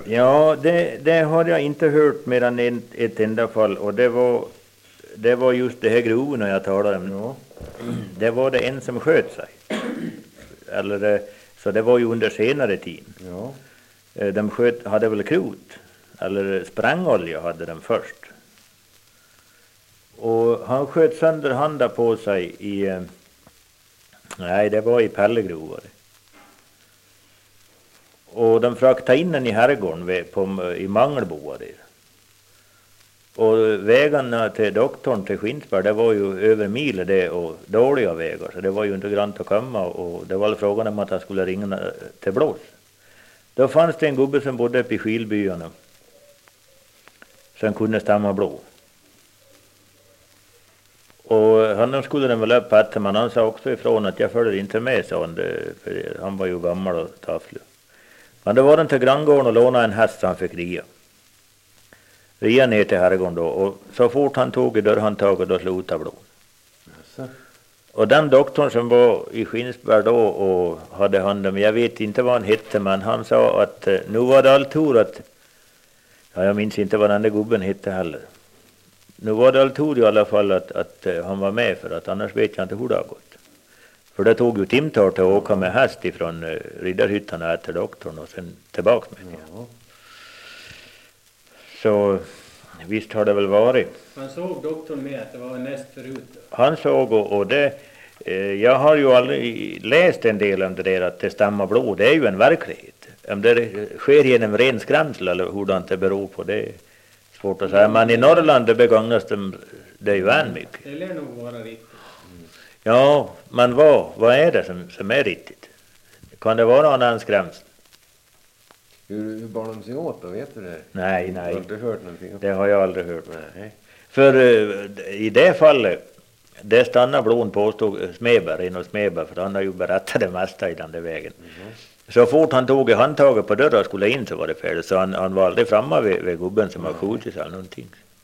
Ja, det har jag inte hört mer än ett enda fall. Och det var just det här grovorna jag talade om. Ja. Det var det en som sköt sig. Så det var ju under senare tid. Ja. De hade väl krut. Eller sprängolja hade de först. Och han sköt sönder handen på sig det var i Pellegrovar. Och de fraktade in den i herrgården i Mangelboa där. Och vägarna till doktorn till Skinsberg, det var ju över mil det och dåliga vägar. Så det var ju inte grant att komma och det var frågan om att han skulle ringa till Blås. Då fanns det en gubbe som bodde uppe i Skilbyarna. Som kunde stämma blå. Och han skulle den väl upp att men han sa också ifrån att jag följde inte med, sa han. För han var ju gammal och tafflig. Men då var den till granngården och lånade en häst så han fick ria. Ria ner till herrgården då. Och så fort han tog i dörrhandtaget då slutade blå. Jaså. Och den doktorn som var i Skinsberg då och hade hand om, jag vet inte vad han hette, men han sa att nu var det allt tur att, jag minns inte vad den där gubben hette heller. Nu var det allt tur i alla fall att han var med, för att annars vet jag inte hur det har gått. För det tog ju timtar till att åka med häst ifrån Riddarhyttan och äta doktorn och sen tillbaka med det. Ja. Så visst har det väl varit. Man såg doktorn med att det var näst förut. Han såg och det, jag har ju aldrig läst en del om det där att det stämmer blod. Det är ju en verklighet. Om det sker genom ren skrämsel eller hur det beror på, det är svårt att säga. Men i Norrland det begagnas det är ju än mycket. Det lär nog vara riktigt. Ja, men vad är det som är riktigt? Kan det vara någon annan skrämsel? Hur bar de sig åt då, vet du det? Nej. Jag har inte hört någonting om Det har jag aldrig hört. Nej. För i det fallet, det stannar blod påstod Smedberg, Rino Smedberg, för han har ju berättat det mesta i den där vägen. Så fort han tog i handtaget på dörren och skulle in så var det färdigt. Så han var aldrig framme vid gubben som har skjutit sig eller någonting.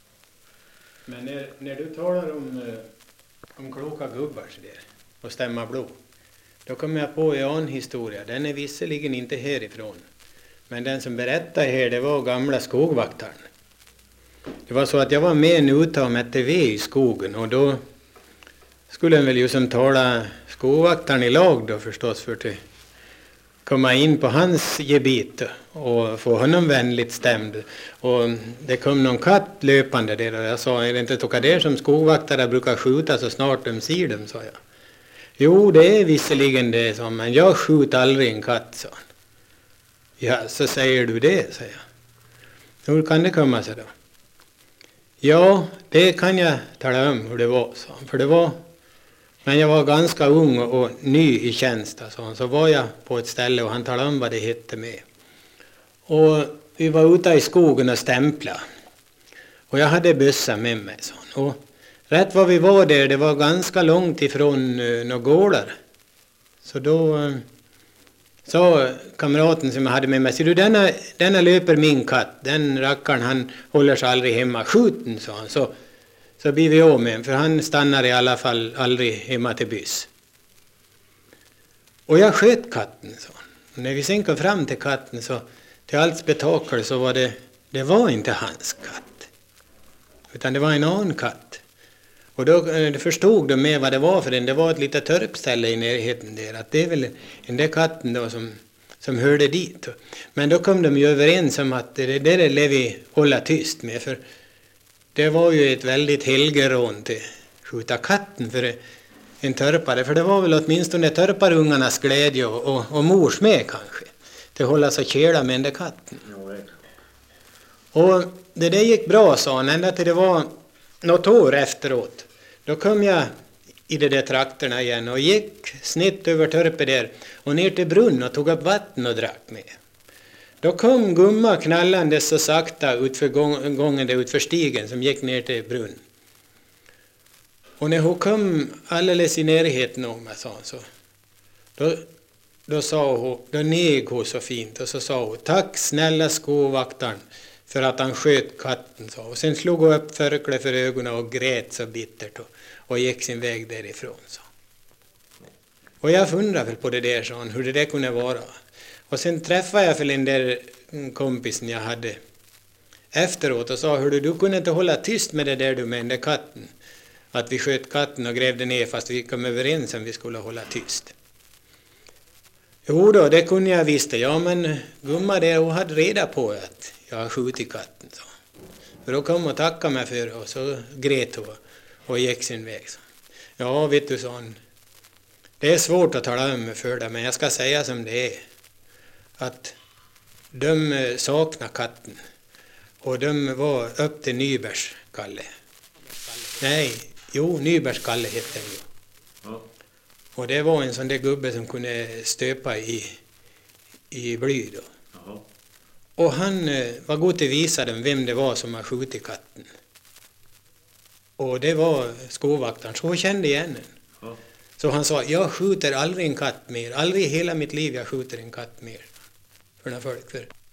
Men när du talar om kloka gubbar så där, och stämma blod, då kommer jag på en annan historia. Den är visserligen inte härifrån. Men den som berättade här, det var gamla skogvaktaren. Det var så att jag var med en uttag med TV i skogen och då skulle en väl ju som tala skogvaktaren i lag då förstås för att komma in på hans gebit och få honom vänligt stämd. Och det kom någon katt löpande där och jag sa, är det inte tocka där som skogvaktare brukar skjuta så snart de ser dem, sa jag. Jo, det är visserligen det, sa, men jag skjuter aldrig en katt, sa han. Ja, så säger du det, säger jag. Hur kan det komma sig då? Ja, det kan jag tala om hur det var, sa han. För det var, men jag var ganska ung och ny i tjänst, sa han. Så var jag på ett ställe och han talade om vad det hette med. Och vi var ute i skogen och stämpla. Och jag hade bössa med mig, sa han. Och rätt vad vi var där, det var ganska långt ifrån några gårdar. Så då sa kamraten som jag hade med mig, ser du denna löper min katt, den rackaren han håller sig aldrig hemma, skjuten, sa han, så blir vi av med, för han stannar i alla fall aldrig hemma till bys. Och jag sköt katten, sa han. Och när vi sen kom fram till katten så till allt spektakel så var det var inte hans katt, utan det var en annan katt. Och då förstod de med vad det var för den. Det var ett litet törpställe i närheten där. Att det är väl den där katten då som hörde dit. Men då kom de ju överens om att det där lär vi hålla tyst med. För det var ju ett väldigt helgerån till skjuta katten för en törpare. För det var väl åtminstone törparungarnas glädje och mors med kanske. Till att hålla sig kela med den där katten. Och det där gick bra, sa han, ända till det var något år efteråt. Då kom jag i de där trakterna igen och gick snitt över törpet där och ner till brunn och tog upp vatten och drack med. Då kom gumma knallande så sakta utför gången där utför stigen som gick ner till brunn. Och när hon kom alldeles i närheten om mig, sa hon, så då sa hon, då neg hon så fint och så sa hon, tack snälla skovaktaren för att han sköt katten, sa. Och sen slog hon upp förkläde för ögonen och grät så bittert och gick sin väg därifrån, sa. Och jag funderade väl på det där, sa han, hur det där kunde vara. Och sen träffade jag för den där kompisen jag hade efteråt och sa, hördu, du kunde inte hålla tyst med det där du med den där katten. Att vi sköt katten och grävde ner fast vi kom överens om vi skulle hålla tyst. Jo då, det kunde jag visst. Ja, men gumma där, hon hade reda på att jag har skjutit katten. Så. För då kom hon och tackade mig för det och så grät hon och gick sin väg. Så. Ja, vet du, sa hon. Det är svårt att tala om för dig, men jag ska säga som det är. Att de saknar katten. Och de var upp till Nybergs Kalle. Nej, jo, Nybergs Kalle hette den ju. Ja. Och det var en sån där gubbe som kunde stöpa i bly då. Jaha. Och han var god till att visa dem vem det var som har skjutit katten. Och det var skåvaktaren, så hon kände igen den. Ja. Så han sa, jag skjuter aldrig en katt mer. Aldrig i hela mitt liv jag skjuter en katt mer. För folk för.